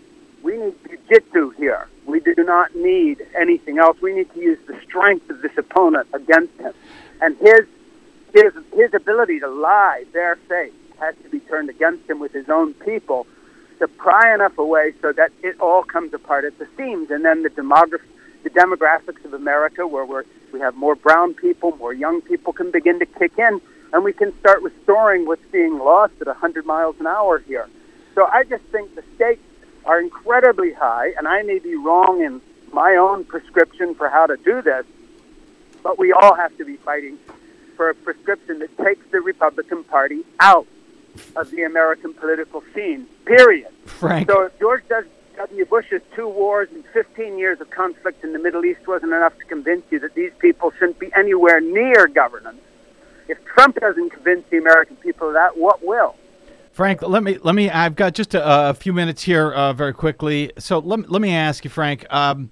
we need jiu-jitsu here. We do not need anything else. We need to use the strength of this opponent against him. And his his his ability to lie, bare face, has to be turned against him with his own people to pry enough away so that it all comes apart at the seams. And then the demograph the demographics of America, where we're, we have more brown people, more young people, can begin to kick in, and we can start restoring what's being lost at one hundred miles an hour here. So I just think the stakes are incredibly high, and I may be wrong in my own prescription for how to do this, but we all have to be fighting for a prescription that takes the Republican Party out of the American political scene, period. Frank. So if George W. Bush's two wars and fifteen years of conflict in the Middle East wasn't enough to convince you that these people shouldn't be anywhere near governance, if Trump doesn't convince the American people of that, what will? Frank, let me let me. I've got just a, a few minutes here, uh, very quickly. So let let me ask you, Frank. Um,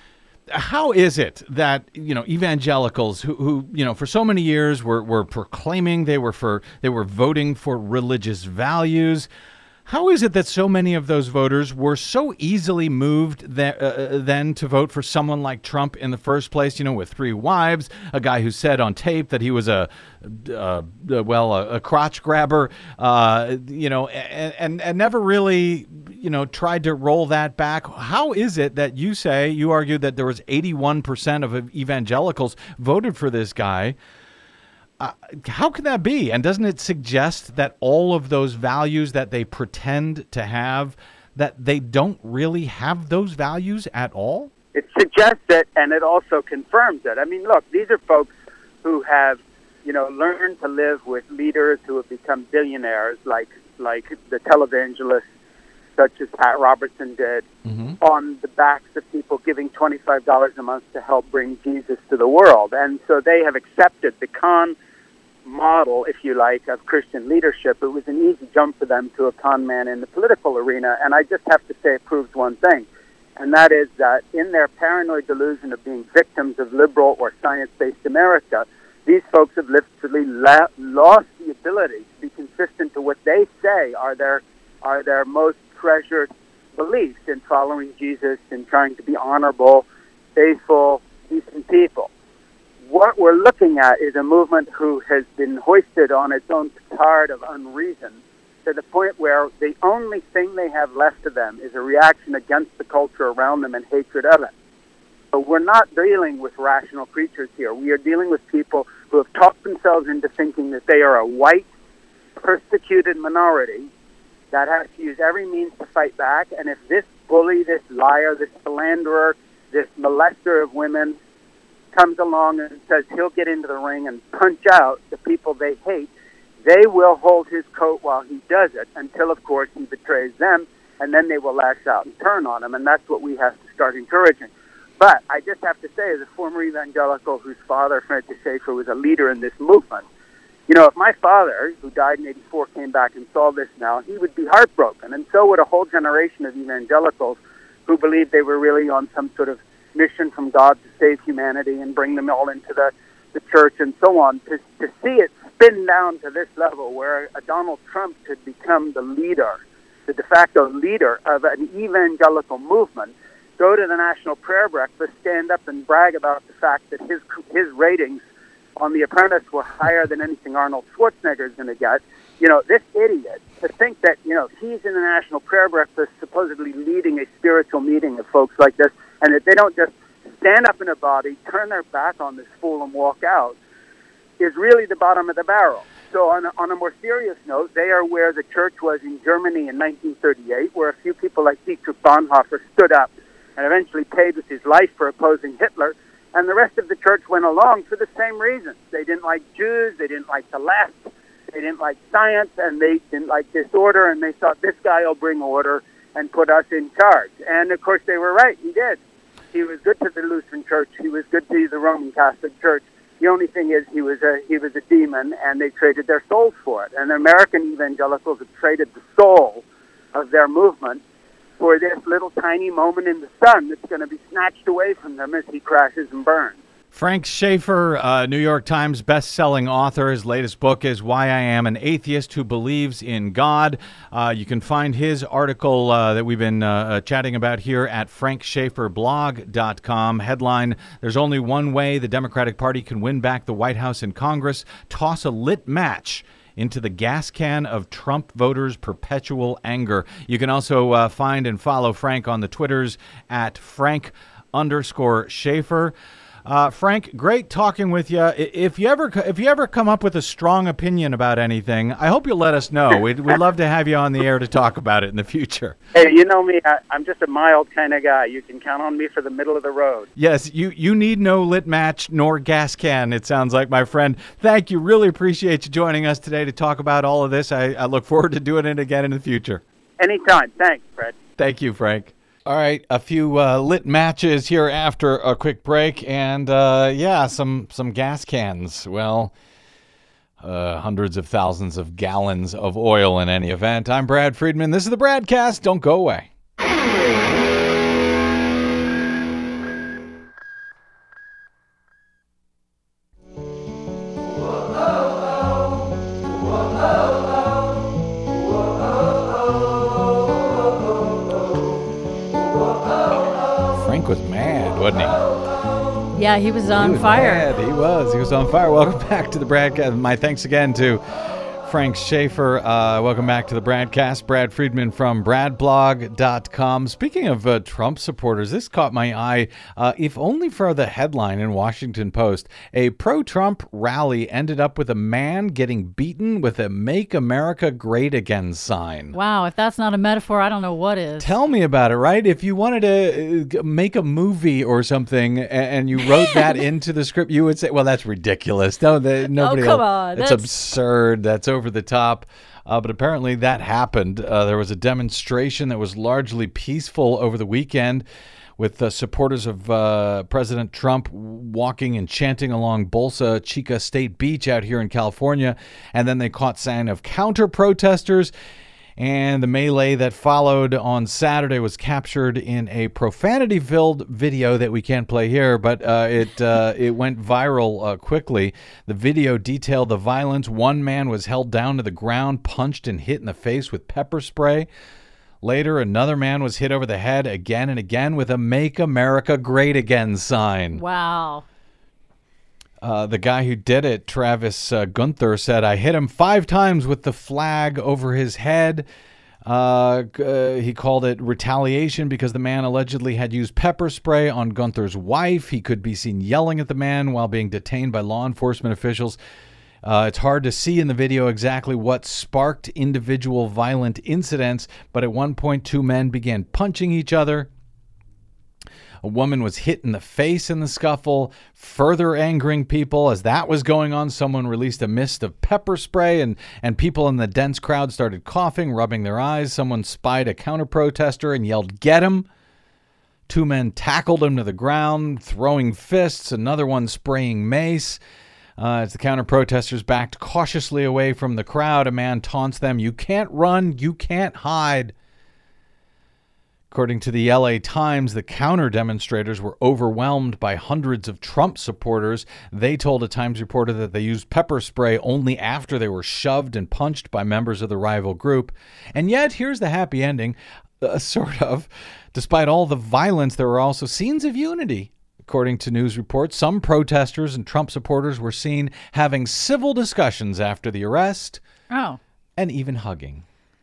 how is it that you know evangelicals who, who you know for so many years were, were proclaiming they were for they were voting for religious values? How is it that so many of those voters were so easily moved that, uh, then to vote for someone like Trump in the first place, you know, with three wives, a guy who said on tape that he was a, uh, well, a, a crotch grabber, uh, you know, and, and, and never really, you know, tried to roll that back? How is it that you say, you argue that there was eighty-one percent of evangelicals voted for this guy? Uh, how can that be? And doesn't it suggest that all of those values that they pretend to have, that they don't really have those values at all? It suggests it, and it also confirms it. I mean, look, these are folks who have, you know, learned to live with leaders who have become billionaires, like like the televangelists, such as Pat Robertson did, mm-hmm. on the backs of people giving twenty-five dollars a month to help bring Jesus to the world. And so they have accepted the con model, if you like, of Christian leadership. It was an easy jump for them to a con man in the political arena. And I just have to say it proves one thing, and that is that in their paranoid delusion of being victims of liberal or science-based America, these folks have literally la- lost the ability to be consistent to what they say are their are their most treasured beliefs in following Jesus and trying to be honorable, faithful, decent people. What we're looking at is a movement who has been hoisted on its own petard of unreason to the point where the only thing they have left of them is a reaction against the culture around them and hatred of it. So we're not dealing with rational creatures here. We are dealing with people who have talked themselves into thinking that they are a white, persecuted minority that has to use every means to fight back. And if this bully, this liar, this philanderer, this molester of women comes along and says he'll get into the ring and punch out the people they hate, they will hold his coat while he does it until, of course, he betrays them, and then they will lash out and turn on him, and that's what we have to start encouraging. But I just have to say, as a former evangelical whose father, Francis Schaeffer, was a leader in this movement, you know, if my father, who died in eighty-four, came back and saw this now, he would be heartbroken, and so would a whole generation of evangelicals who believed they were really on some sort of mission from God to save humanity and bring them all into the, the church and so on. To, to see it spin down to this level where a Donald Trump could become the leader the de facto leader of an evangelical movement, go to the National Prayer Breakfast, stand up and brag about the fact that his his ratings on The Apprentice were higher than anything Arnold Schwarzenegger is going to get. You know, this idiot, to think that, you know, he's in the National Prayer Breakfast supposedly leading a spiritual meeting of folks like this, and that they don't just stand up in a body, turn their back on this fool and walk out, is really the bottom of the barrel. So on a, on a more serious note, they are where the church was in Germany in nineteen thirty-eight, where a few people like Dietrich Bonhoeffer stood up and eventually paid with his life for opposing Hitler, and the rest of the church went along for the same reasons. They didn't like Jews, they didn't like the left, they didn't like science, and they didn't like disorder, and they thought this guy will bring order and put us in charge. And, of course, they were right. He did. He was good to the Lutheran Church. He was good to the Roman Catholic Church. The only thing is he was a he was a demon, and they traded their souls for it. And the American evangelicals have traded the soul of their movement for this little tiny moment in the sun that's going to be snatched away from them as he crashes and burns. Frank Schaeffer, uh, New York Times best-selling author. His latest book is Why I Am an Atheist Who Believes in God. Uh, you can find his article uh, that we've been uh, chatting about here at frank schaeffer blog dot com. Headline, There's Only One Way the Democratic Party Can Win Back the White House and Congress. Toss a lit match into the gas can of Trump voters' perpetual anger. You can also uh, find and follow Frank on the Twitters at Frank underscore Schaeffer. Uh, Frank, great talking with you. If you ever if you ever come up with a strong opinion about anything, I hope you'll let us know. We'd, we'd love to have you on the air to talk about it in the future. Hey, you know me. I, I'm just a mild kind of guy. You can count on me for the middle of the road. Yes, you, you need no lit match nor gas can, it sounds like, my friend. Thank you. Really appreciate you joining us today to talk about all of this. I, I look forward to doing it again in the future. Anytime. Thanks, Fred. Thank you, Frank. All right, a few uh, lit matches here after a quick break, and uh, yeah, some some gas cans. Well, uh, hundreds of thousands of gallons of oil in any event. I'm Brad Friedman. This is the Bradcast. Don't go away. Was mad, wasn't he? Yeah, he was on he was fire. Mad. He was. He was on fire. Welcome back to the Bradcast. My thanks again to Frank Schaeffer. Uh, welcome back to the Bradcast. Brad Friedman from brad blog dot com. Speaking of uh, Trump supporters, this caught my eye, uh, if only for the headline in Washington Post. A pro-Trump rally ended up with a man getting beaten with a Make America Great Again sign. Wow, if that's not a metaphor, I don't know what is. Tell me about it, right? If you wanted to make a movie or something and you wrote that into the script, you would say, well, that's ridiculous. No, the, nobody oh, come will. on. It's that's... absurd. That's over the top. Uh, but apparently that happened. Uh, there was a demonstration that was largely peaceful over the weekend with uh, supporters of uh, President Trump walking and chanting along Bolsa Chica State Beach out here in California. And then they caught sign of counter-protesters. And the melee that followed on Saturday was captured in a profanity-filled video that we can't play here, but uh, it uh, it went viral uh, quickly. The video detailed the violence. One man was held down to the ground, punched and hit in the face with pepper spray. Later, another man was hit over the head again and again with a Make America Great Again sign. Wow. Uh, the guy who did it, Travis uh, Gunther, said, I hit him five times with the flag over his head. Uh, uh, he called it retaliation because the man allegedly had used pepper spray on Gunther's wife. He could be seen yelling at the man while being detained by law enforcement officials. Uh, it's hard to see in the video exactly what sparked individual violent incidents, but at one point, two men began punching each other. A woman was hit in the face in the scuffle, further angering people. As that was going on, someone released a mist of pepper spray, and, and people in the dense crowd started coughing, rubbing their eyes. Someone spied a counter-protester and yelled, "Get him!" Two men tackled him to the ground, throwing fists, another one spraying mace. Uh, as the counter-protesters backed cautiously away from the crowd, a man taunts them, "You can't run, you can't hide." According to the L A Times, the counter demonstrators were overwhelmed by hundreds of Trump supporters. They told a Times reporter that they used pepper spray only after they were shoved and punched by members of the rival group. And yet, here's the happy ending, uh, sort of. Despite all the violence, there were also scenes of unity. According to news reports, some protesters and Trump supporters were seen having civil discussions after the arrest. Oh. And even hugging.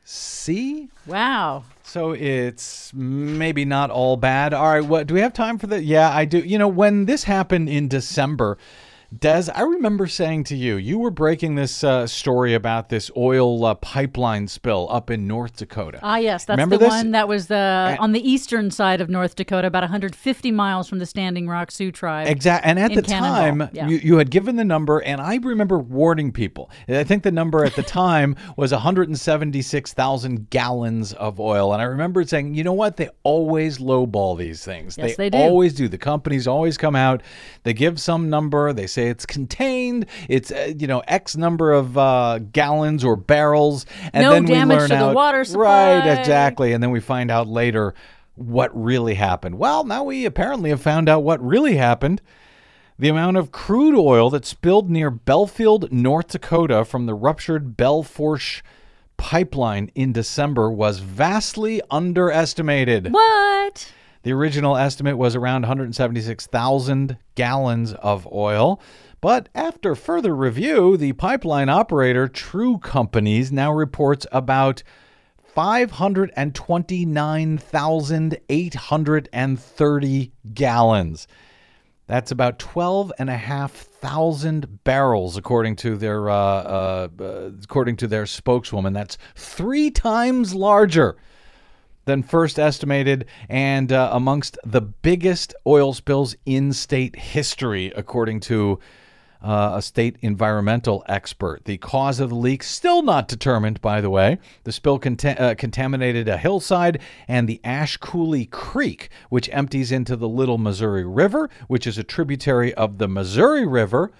See? Wow. So it's maybe not all bad. All right, what do we have time for that? Yeah, I do. You know, when this happened in December, Des, I remember saying to you, you were breaking this uh, story about this oil uh, pipeline spill up in North Dakota. Ah, yes. That's Remember the this? one that was the And- on the eastern side of North Dakota, about one hundred fifty miles from the Standing Rock Sioux tribe. Exactly. And at in the Cannonball. time, Yeah. you, you had given the number, and I remember warning people. I think the number at the time was one hundred seventy-six thousand gallons of oil. And I remember saying, you know what? They always lowball these things. Yes, they do. always do. The companies always come out. They give some number. They say it's contained. It's, uh, you know, X number of uh, gallons or barrels. And No then we damage learn to the out, water supply. Right, exactly. And then we find out later what really happened. Well, now we apparently have found out what really happened. The amount of crude oil that spilled near Belfield, North Dakota from the ruptured Belforche pipeline in December was vastly underestimated. What? The original estimate was around one hundred seventy-six thousand gallons of oil. But after further review, the pipeline operator True Companies now reports about five hundred twenty-nine thousand eight hundred thirty gallons. That's about twelve and a half thousand barrels, according to their uh, uh, uh, according to their spokeswoman. That's three times larger than first estimated, and uh, amongst the biggest oil spills in state history, according to uh, a state environmental expert. The cause of the leak still not determined, by the way. The spill cont- uh, contaminated a hillside and the Ashcoolie Creek, which empties into the Little Missouri River, which is a tributary of the Missouri River,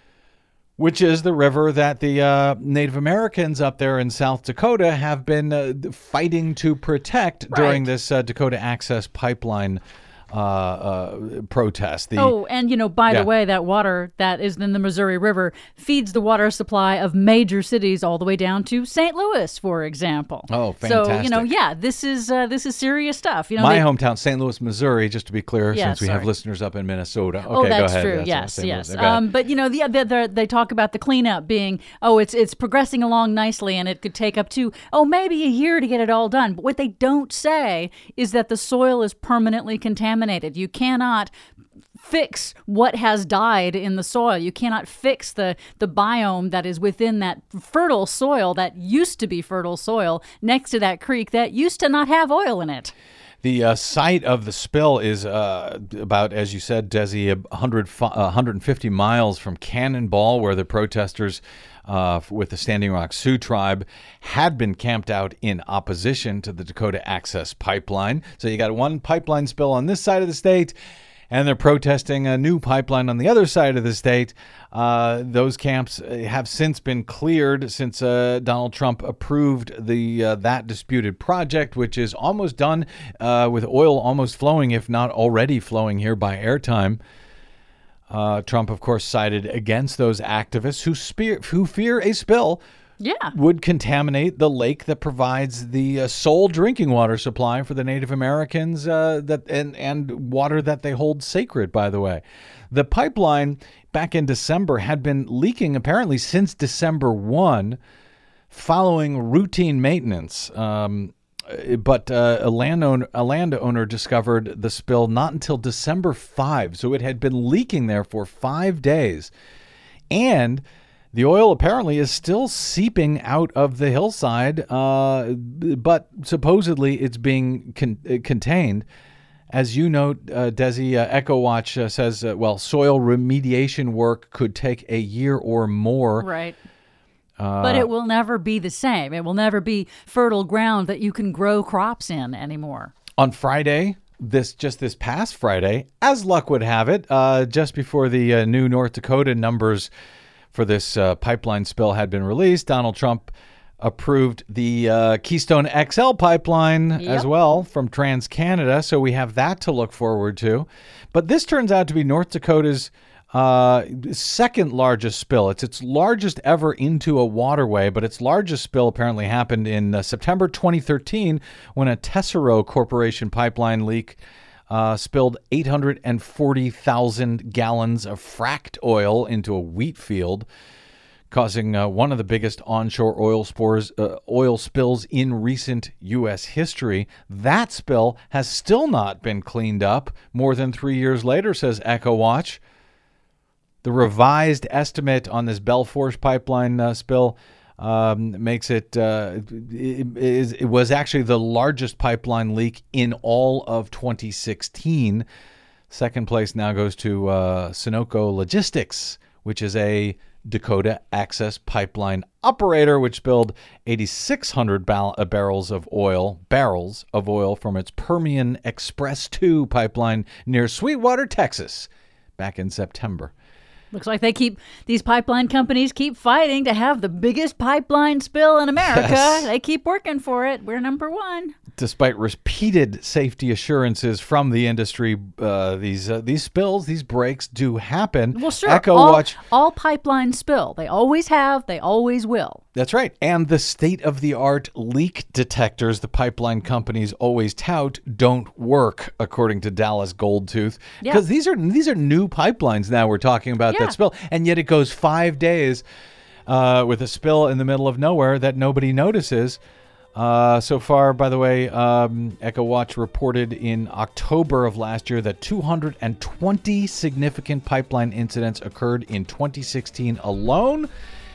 which is the river that the uh, Native Americans up there in South Dakota have been uh, fighting to protect Right. during this uh, Dakota Access Pipeline uh, uh, protest. The, Oh, and you know, by Yeah. the way, that water that is in the Missouri River feeds the water supply of major cities all the way down to Saint Louis, for example. Oh, So you know, fantastic. yeah, this is uh, this is serious stuff. You know, My they- hometown, Saint Louis, Missouri, just to be clear, Yeah, since we have sorry. listeners up in Minnesota. Okay, Oh, that's go ahead. true. That's yes, Saint yes. Louis. Okay. Um, but you know, the, the, the, they talk about the cleanup being, oh, it's it's progressing along nicely, and it could take up to, oh, maybe a year to get it all done. But what they don't say is that the soil is permanently contaminated. You cannot fix what has died in the soil. You cannot fix the the biome that is within that fertile soil that used to be fertile soil next to that creek that used to not have oil in it. The uh, site of the spill is uh, about, as you said, Desi, one hundred, uh, one hundred fifty miles from Cannonball, where the protesters uh, with the Standing Rock Sioux tribe had been camped out in opposition to the Dakota Access Pipeline. So you got one pipeline spill on this side of the state, and they're protesting a new pipeline on the other side of the state. Uh, those camps have since been cleared since uh, Donald Trump approved the uh, that disputed project, which is almost done, uh, with oil almost flowing, if not already flowing here by airtime. Uh, Trump, of course, sided against those activists who, spear, who fear a spill Yeah. would contaminate the lake that provides the uh, sole drinking water supply for the Native Americans, uh, that and, and water that they hold sacred, by the way. The pipeline back in December had been leaking apparently since December first, following routine maintenance. Um, but uh, a landowner, a landowner discovered the spill not until December fifth, so it had been leaking there for five days. And the oil apparently is still seeping out of the hillside, uh, but supposedly it's being con- contained. As you note, uh, Desi, uh, EchoWatch uh, says, uh, well, soil remediation work could take a year or more. Right. But it will never be the same. It will never be fertile ground that you can grow crops in anymore. On Friday, this just this past Friday, as luck would have it, uh, just before the uh, new North Dakota numbers for this uh, pipeline spill had been released, Donald Trump approved the uh, Keystone X L pipeline Yep. as well from TransCanada, so we have that to look forward to. But this turns out to be North Dakota's uh, second largest spill. It's its largest ever into a waterway, but its largest spill apparently happened in uh, September twenty thirteen when a Tesoro Corporation pipeline leak uh, spilled eight hundred forty thousand gallons of fracked oil into a wheat field, causing uh, one of the biggest onshore oil spores, uh, oil spills in recent U S history. That spill has still not been cleaned up more than three years later, says EchoWatch. The revised estimate on this Belforge pipeline uh, spill um, makes it, uh, it, it, it was actually the largest pipeline leak in all of twenty sixteen. Second place now goes to uh, Sunoco Logistics, which is a Dakota Access Pipeline operator, which spilled eight thousand six hundred bar- barrels of oil, barrels of oil from its Permian Express two pipeline near Sweetwater, Texas, back in September. Looks like they keep, these pipeline companies keep fighting to have the biggest pipeline spill in America. Yes. They keep working for it. We're number one. Despite repeated safety assurances from the industry, uh, these uh, these spills, these breaks do happen. Well, sure. Echo all, Watch. all pipelines spill. They always have. They always will. That's right. And the state-of-the-art leak detectors the pipeline companies always tout don't work, according to Dallas Goldtooth. Yeah. Because these are these are new pipelines now we're talking about Yeah. that spill. And yet it goes five days uh, with a spill in the middle of nowhere that nobody notices. Uh, so far, by the way, um, EchoWatch reported in October of last year that two hundred twenty significant pipeline incidents occurred in twenty sixteen alone,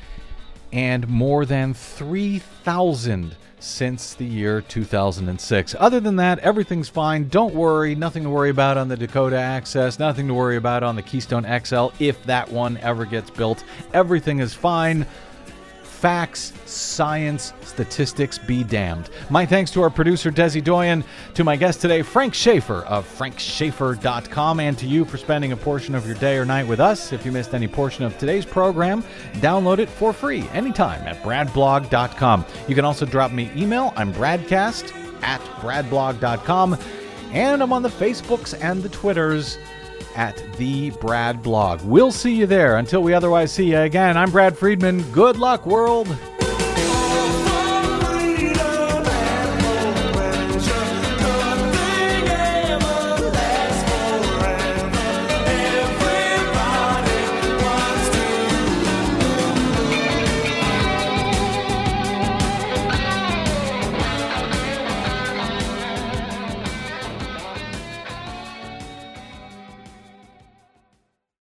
and more than three thousand since the year two thousand six. Other than that, everything's fine. Don't worry. Nothing to worry about on the Dakota Access. Nothing to worry about on the Keystone X L if that one ever gets built. Everything is fine. Facts, science, statistics be damned. My thanks to our producer, Desi Doyen, to my guest today, Frank Schaefer of frank schaefer dot com, and to you for spending a portion of your day or night with us. If you missed any portion of today's program, download it for free anytime at brad blog dot com. You can also drop me email. I'm bradcast at brad blog dot com, and I'm on the Facebooks and the Twitters at the Brad Blog. We'll see you there. Until we otherwise see you again, I'm Brad Friedman. Good luck, world.